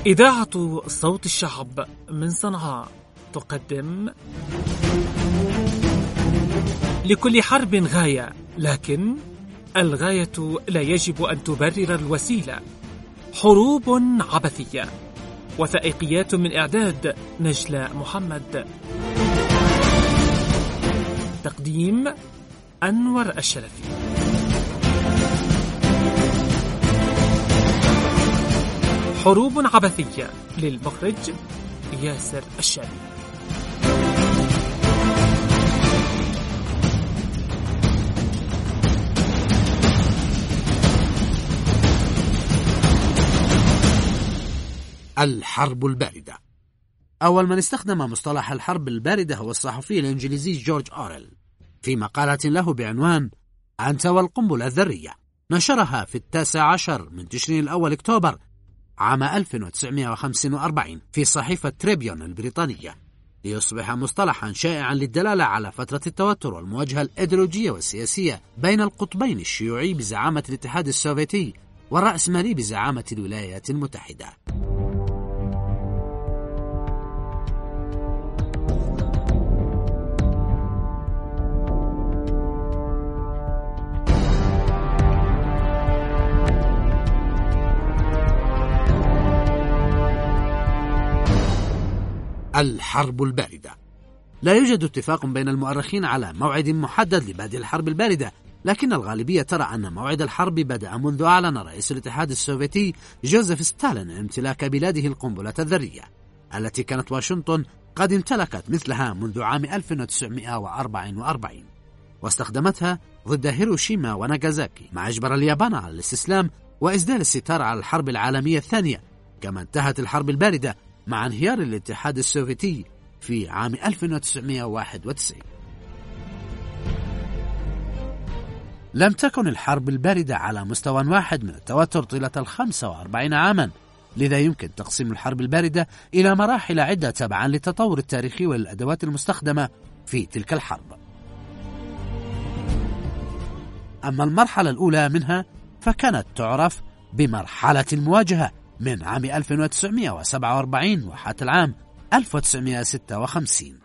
إذاعة صوت الشعب من صنعاء تقدم لكل حرب غاية، لكن الغاية لا يجب أن تبرر الوسيلة. حروب عبثية. وثائقيات من إعداد نجلاء محمد. تقديم أنور الشلفي. حروب عبثية للمخرج ياسر الشامي. الحرب الباردة. أول من استخدم مصطلح الحرب الباردة هو الصحفي الإنجليزي جورج أوريل في مقالة له بعنوان أنت والقنبلة الذرية، نشرها في 19 من تشرين الأول أكتوبر عام 1945 في صحيفة تريبيون البريطانية، ليصبح مصطلحا شائعا للدلالة على فترة التوتر والمواجهة الإيديولوجية والسياسية بين القطبين الشيوعي بزعامة الاتحاد السوفيتي والرأسمالي بزعامة الولايات المتحدة. الحرب الباردة. لا يوجد اتفاق بين المؤرخين على موعد محدد لبدء الحرب الباردة، لكن الغالبية ترى أن موعد الحرب بدأ منذ أعلن رئيس الاتحاد السوفيتي جوزيف ستالين امتلاك بلاده القنبلة الذرية، التي كانت واشنطن قد امتلكت مثلها منذ عام 1944 واستخدمتها ضد هيروشيما وناغازاكي، ما أجبر اليابان على الاستسلام وإسدال الستار على الحرب العالمية الثانية. كما انتهت الحرب الباردة مع انهيار الاتحاد السوفيتي في عام 1991. لم تكن الحرب الباردة على مستوى واحد من التوتر طيلة 45 عاما، لذا يمكن تقسيم الحرب الباردة إلى مراحل عدة تبعا للتطور التاريخي والأدوات المستخدمة في تلك الحرب. أما المرحلة الأولى منها فكانت تعرف بمرحلة المواجهة من عام 1947 وحتى العام 1956.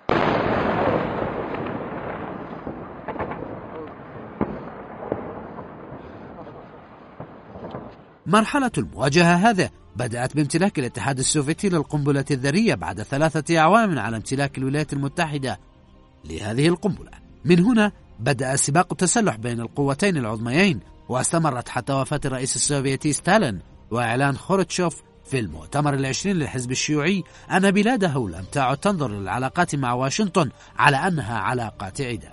مرحلة المواجهة هذه بدأت بامتلاك الاتحاد السوفيتي للقنبلة الذرية بعد 3 أعوام على امتلاك الولايات المتحدة لهذه القنبلة. من هنا بدأ سباق التسلح بين القوتين العظميين، واستمرت حتى وفاة الرئيس السوفيتي ستالين وإعلان خروتشوف في المؤتمر العشرين للحزب الشيوعي أن بلاده لم تعد تنظر للعلاقات مع واشنطن على أنها علاقات عدة.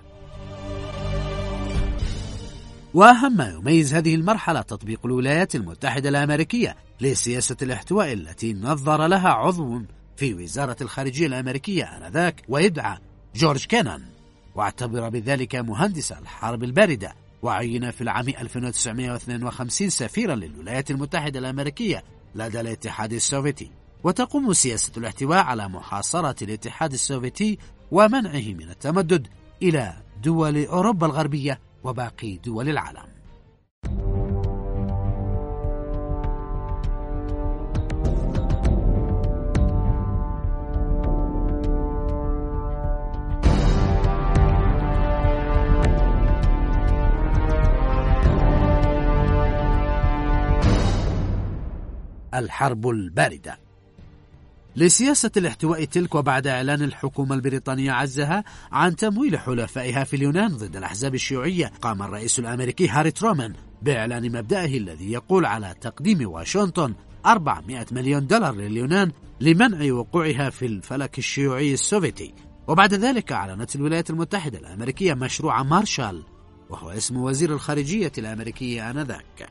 وأهم ما يميز هذه المرحلة تطبيق الولايات المتحدة الأمريكية لسياسة الاحتواء التي نظر لها عضو في وزارة الخارجية الأمريكية آنذاك ويدعى جورج كينان، واعتبر بذلك مهندس الحرب الباردة، وعين في العام 1952 سفيرا للولايات المتحدة الأمريكية لدى الاتحاد السوفيتي. وتقوم سياسة الاحتواء على محاصرة الاتحاد السوفيتي ومنعه من التمدد إلى دول أوروبا الغربية وباقي دول العالم. الحرب الباردة. لسياسة الاحتواء تلك، وبعد إعلان الحكومة البريطانية عجزها عن تمويل حلفائها في اليونان ضد الأحزاب الشيوعية، قام الرئيس الأمريكي هاري ترومان بإعلان مبدأه الذي يقول على تقديم واشنطن 400 مليون دولار لليونان لمنع وقوعها في الفلك الشيوعي السوفيتي. وبعد ذلك أعلنت الولايات المتحدة الأمريكية مشروع مارشال، وهو اسم وزير الخارجية الأمريكي آنذاك.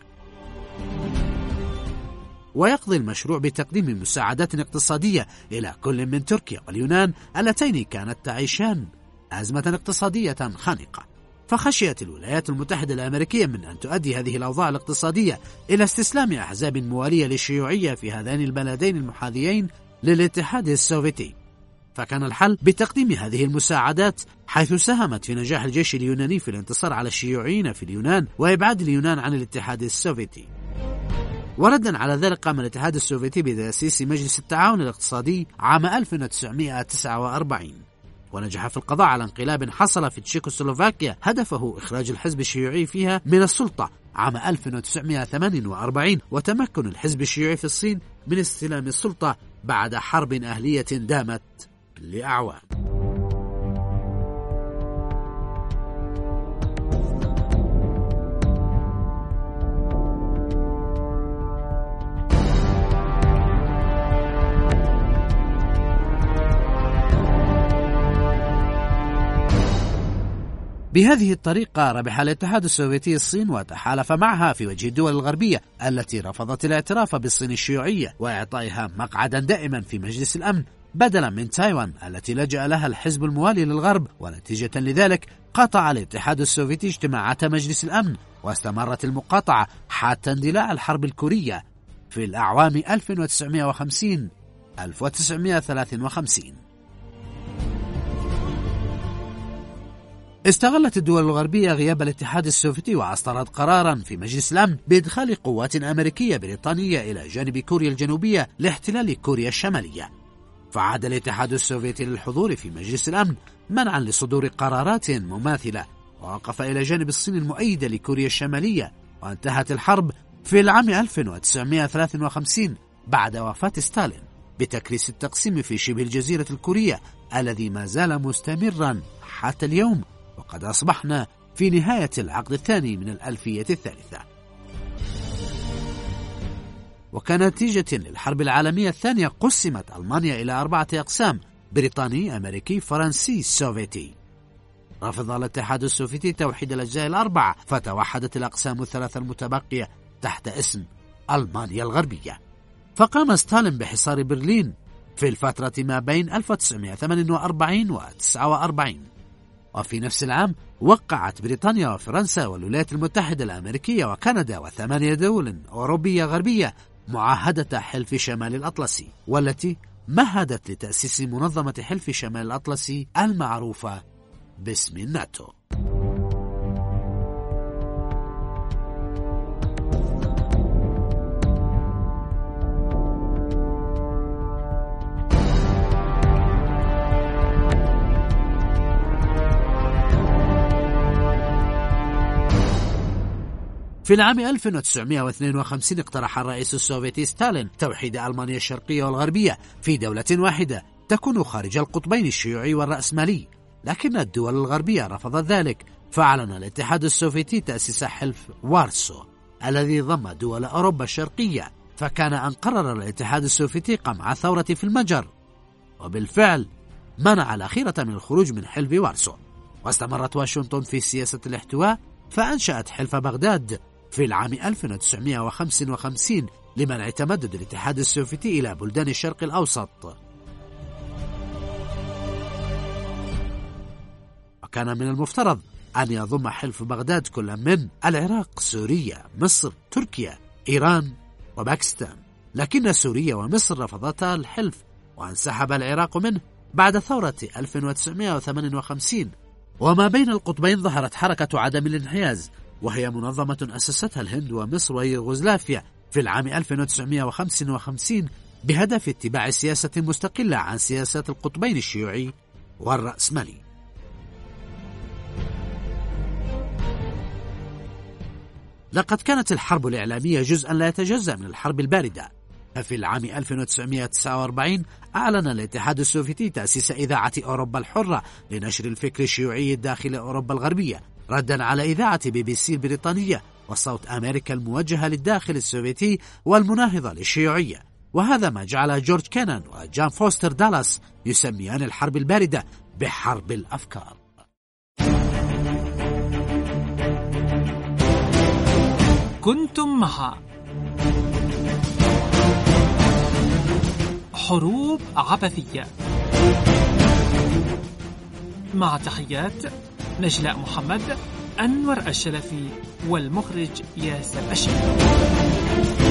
ويقضي المشروع بتقديم مساعدات اقتصادية إلى كل من تركيا واليونان اللتين كانت تعيشان أزمة اقتصادية خانقة، فخشيت الولايات المتحدة الأمريكية من أن تؤدي هذه الأوضاع الاقتصادية إلى استسلام أحزاب موالية للشيوعية في هذين البلدين المحاذيين للاتحاد السوفيتي. فكان الحل بتقديم هذه المساعدات، حيث ساهمت في نجاح الجيش اليوناني في الانتصار على الشيوعيين في اليونان وإبعاد اليونان عن الاتحاد السوفيتي. وردا على ذلك قام الاتحاد السوفيتي بتأسيس مجلس التعاون الاقتصادي عام 1949، ونجح في القضاء على انقلاب حصل في تشيكوسلوفاكيا هدفه إخراج الحزب الشيوعي فيها من السلطة عام 1948، وتمكن الحزب الشيوعي في الصين من استلام السلطة بعد حرب أهلية دامت لأعوام. بهذه الطريقة ربح الاتحاد السوفيتي الصين وتحالف معها في وجه الدول الغربية التي رفضت الاعتراف بالصين الشيوعية وإعطائها مقعدا دائما في مجلس الأمن بدلا من تايوان التي لجأ لها الحزب الموالي للغرب. ونتيجة لذلك قاطع الاتحاد السوفيتي اجتماعات مجلس الأمن، واستمرت المقاطعة حتى اندلاع الحرب الكورية في الأعوام 1950 1953. استغلت الدول الغربية غياب الاتحاد السوفيتي وأصدرت قرارا في مجلس الأمن بإدخال قوات أمريكية بريطانية إلى جانب كوريا الجنوبية لاحتلال كوريا الشمالية، فعاد الاتحاد السوفيتي للحضور في مجلس الأمن منعا لصدور قرارات مماثلة، ووقف إلى جانب الصين المؤيدة لكوريا الشمالية. وانتهت الحرب في العام 1953 بعد وفاة ستالين بتكريس التقسيم في شبه الجزيرة الكورية الذي ما زال مستمرا حتى اليوم، وقد أصبحنا في نهاية العقد الثاني من الألفية الثالثة. وكنتيجة للحرب العالمية الثانية قسمت ألمانيا إلى 4 أقسام: بريطاني، أمريكي، فرنسي، سوفيتي. رفض الاتحاد السوفيتي توحيد الأجزاء الأربعة، فتوحدت الأقسام الثلاثة المتبقية تحت اسم ألمانيا الغربية. فقام ستالين بحصار برلين في الفترة ما بين 1948 و 49. وفي نفس العام وقعت بريطانيا وفرنسا والولايات المتحدة الأمريكية وكندا و8 دول أوروبية غربية معاهدة حلف شمال الأطلسي، والتي مهدت لتأسيس منظمة حلف شمال الأطلسي المعروفة باسم الناتو. في العام 1952 اقترح الرئيس السوفيتي ستالين توحيد ألمانيا الشرقية والغربية في دولة واحدة تكون خارج القطبين الشيوعي والرأسمالي، لكن الدول الغربية رفضت ذلك، فأعلن الاتحاد السوفيتي تأسيس حلف وارسو الذي ضم دول أوروبا الشرقية. فكان أن قرر الاتحاد السوفيتي قمع ثورة في المجر، وبالفعل منع الأخيرة من الخروج من حلف وارسو. واستمرت واشنطن في سياسة الاحتواء، فأنشأت حلف بغداد في العام 1955 لمنع تمدد الاتحاد السوفيتي إلى بلدان الشرق الأوسط. وكان من المفترض أن يضم حلف بغداد كل من العراق، سوريا، مصر، تركيا، إيران وباكستان، لكن سوريا ومصر رفضتا الحلف، وانسحب العراق منه بعد ثورة 1958. وما بين القطبين ظهرت حركة عدم الانحياز، وهي منظمة أسستها الهند ومصر ويوغوسلافيا في العام 1955 بهدف اتباع سياسة مستقلة عن سياسات القطبين الشيوعي والرأسمالي. لقد كانت الحرب الإعلامية جزءا لا يتجزأ من الحرب الباردة، ففي العام 1949 أعلن الاتحاد السوفيتي تأسيس إذاعة أوروبا الحرة لنشر الفكر الشيوعي داخل أوروبا الغربية، ردا على إذاعة BBC البريطانية وصوت أمريكا الموجهة للداخل السوفيتي والمناهضة للشيوعية. وهذا ما جعل جورج كينان وجان فوستر دالاس يسميان الحرب الباردة بحرب الأفكار. كنتم مع حروب عبثية، مع تحيات نجلاء محمد، أنور الشلفي، والمخرج ياسر الشلفي.